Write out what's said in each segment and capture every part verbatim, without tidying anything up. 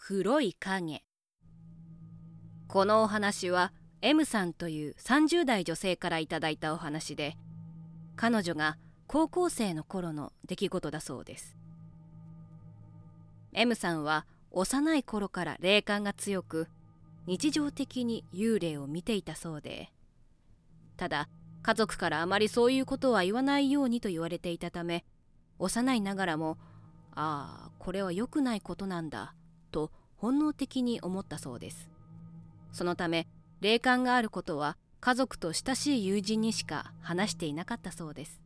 黒い影。このお話は M さんというさんじゅう代女性からいただいたお話で、彼女が高校生の頃の出来事だそうです。 M さんは幼い頃から霊感が強く、日常的に幽霊を見ていたそうで、ただ家族からあまりそういうことは言わないようにと言われていたため、幼いながらもああこれは良くないことなんだと本能的に思ったそうです。そのため霊感があることは家族と親しい友人にしか話していなかったそうです。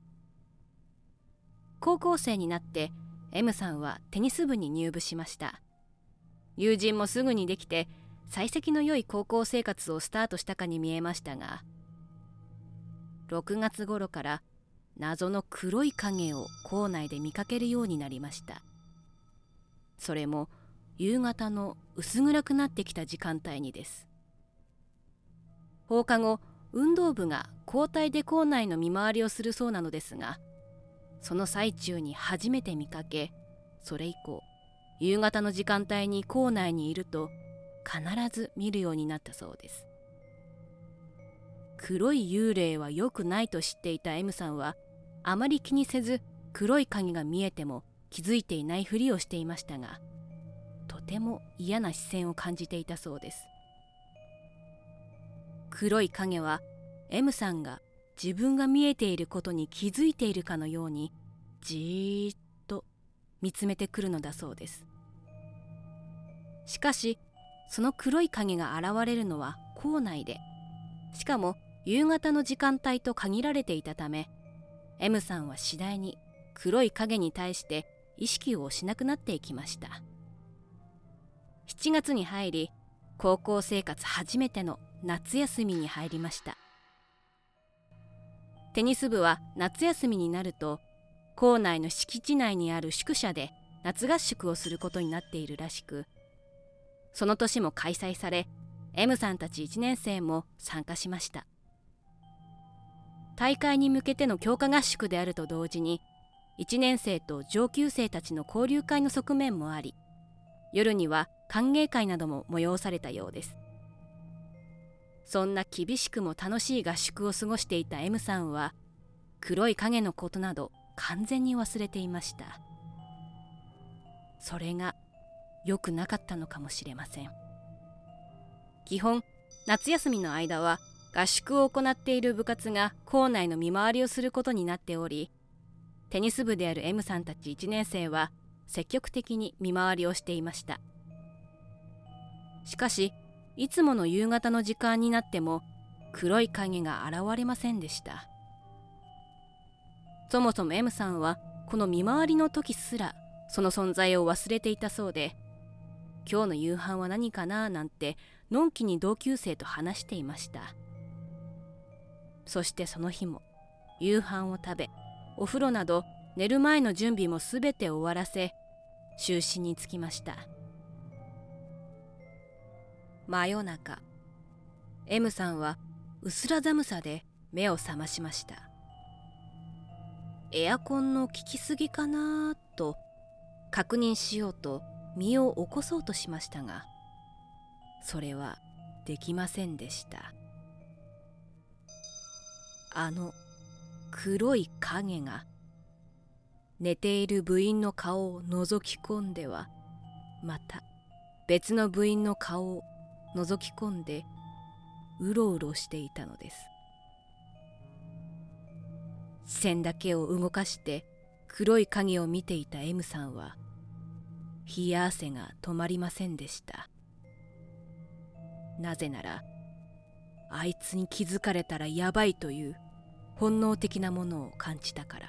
高校生になって M さんはテニス部に入部しました。友人もすぐにできて幸先の良い高校生活をスタートしたかに見えましたが、ろくがつ頃から謎の黒い影を校内で見かけるようになりました。それも夕方の薄暗くなってきた時間帯にです。放課後、運動部が交代で校内の見回りをするそうなのですが、その最中に初めて見かけ、それ以降夕方の時間帯に校内にいると必ず見るようになったそうです。黒い幽霊は良くないと知っていた M さんはあまり気にせず、黒い影が見えても気づいていないふりをしていましたが、とても嫌な視線を感じていたそうです。黒い影は M さんが自分が見えていることに気づいているかのようにじーっと見つめてくるのだそうです。しかしその黒い影が現れるのは校内で、しかも夕方の時間帯と限られていたため、 M さんは次第に黒い影に対して意識をしなくなっていきました。しちがつに入り、高校生活初めての夏休みに入りました。テニス部は夏休みになると校内の敷地内にある宿舎で夏合宿をすることになっているらしく、その年も開催され M さんたちいちねん生も参加しました。大会に向けての強化合宿であると同時に、いちねん生と上級生たちの交流会の側面もあり、夜には歓迎会なども催されたようです。そんな厳しくも楽しい合宿を過ごしていた M さんは、黒い影のことなど完全に忘れていました。それが良くなかったのかもしれません。基本夏休みの間は合宿を行っている部活が校内の見回りをすることになっており、テニス部である M さんたちいちねん生は積極的に見回りをしていました。しかしいつもの夕方の時間になっても黒い影が現れませんでした。そもそも M さんはこの見回りの時すらその存在を忘れていたそうで、今日の夕飯は何かななんてのんきに同級生と話していました。そしてその日も夕飯を食べ、お風呂など寝る前の準備もすべて終わらせ、就寝につきました。真夜中、 M さんはうすら寒さで目を覚ましました。エアコンの効きすぎかなと確認しようと身を起こそうとしましたが、それはできませんでした。あの黒い影が寝ている部員の顔を覗き込んでは、また別の部員の顔を覗き込んでうろうろしていたのです。視線だけを動かして黒い影を見ていた M さんは冷や汗が止まりませんでした。なぜならあいつに気づかれたらやばいという本能的なものを感じたから。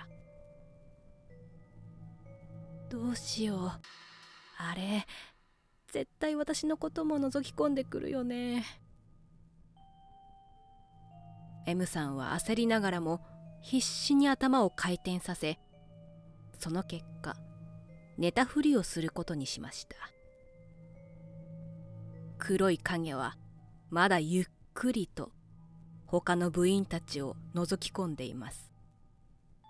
どうしよう、あれ絶対私のことも覗き込んでくるよね。 M さんは焦りながらも必死に頭を回転させ、その結果寝たふりをすることにしました。黒い影はまだゆっくりと他の部員たちを覗き込んでいます。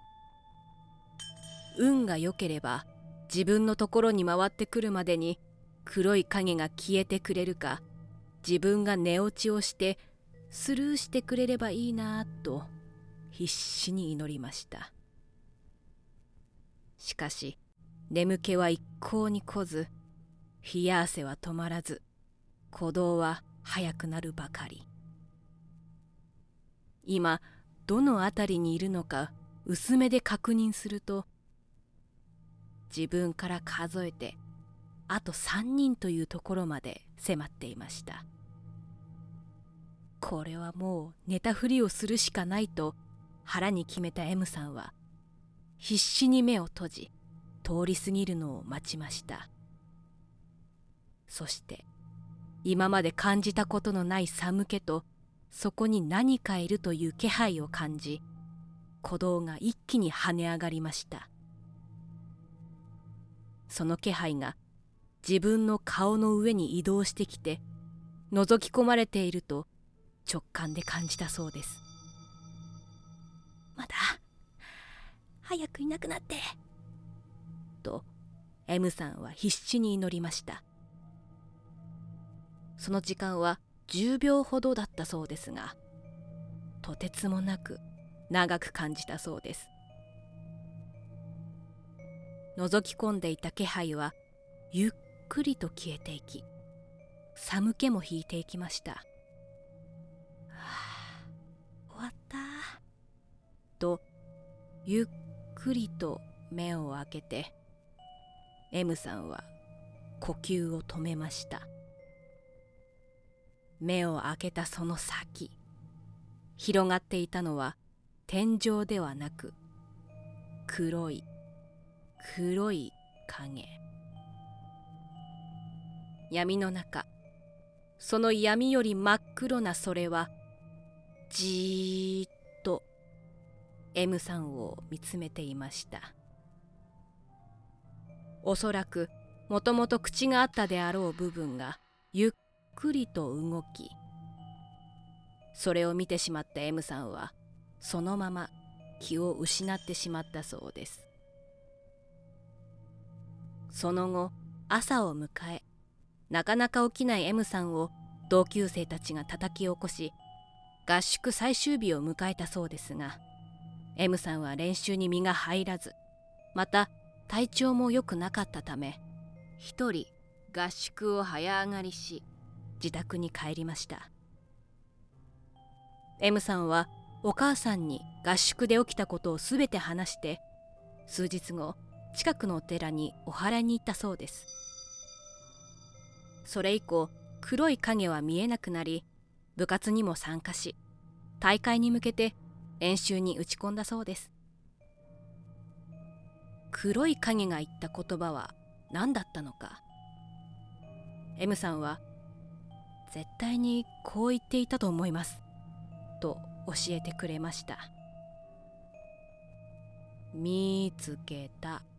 運が良ければ自分のところに回ってくるまでに黒い影が消えてくれるか、自分が寝落ちをしてスルーしてくれればいいなぁと必死に祈りました。しかし眠気は一向に来ず、冷や汗は止まらず、鼓動は速くなるばかり。今どのあたりにいるのか薄めで確認すると、自分から数えてあと三人というところまで迫っていました。これはもう寝たふりをするしかないと腹に決めた M さんは必死に目を閉じ、通り過ぎるのを待ちました。そして今まで感じたことのない寒気と、そこに何かいるという気配を感じ、鼓動が一気に跳ね上がりました。その気配が自分の顔の上に移動してきて、覗き込まれていると直感で感じたそうです。 まだ早くいなくなってと M さんは必死に祈りました。その時間はじゅうびょうほどだったそうですが、とてつもなく長く感じたそうです。覗き込んでいた気配はゆっくりと消えていき、寒気も引いていきました。はあ、終わったとゆっくりと目を開けて、 M さんは呼吸を止めました。目を開けたその先、広がっていたのは天井ではなく、黒い黒い影。闇の中、その闇より真っ黒なそれはじーっと M さんを見つめていました。おそらくもともと口があったであろう部分がゆっくりと動き、それを見てしまった M さんはそのまま気を失ってしまったそうです。その後朝を迎え、なかなか起きない M さんを同級生たちが叩き起こし、合宿最終日を迎えたそうですが、 M さんは練習に身が入らず、また体調も良くなかったため、一人合宿を早上がりし自宅に帰りました。 M さんはお母さんに合宿で起きたことをすべて話して、数日後近くのお寺にお祓いに行ったそうです。それ以降黒い影は見えなくなり、部活にも参加し、大会に向けて練習に打ち込んだそうです。黒い影が言った言葉は何だったのか、 M さんは絶対にこう言っていたと思いますと教えてくれました。見つけた。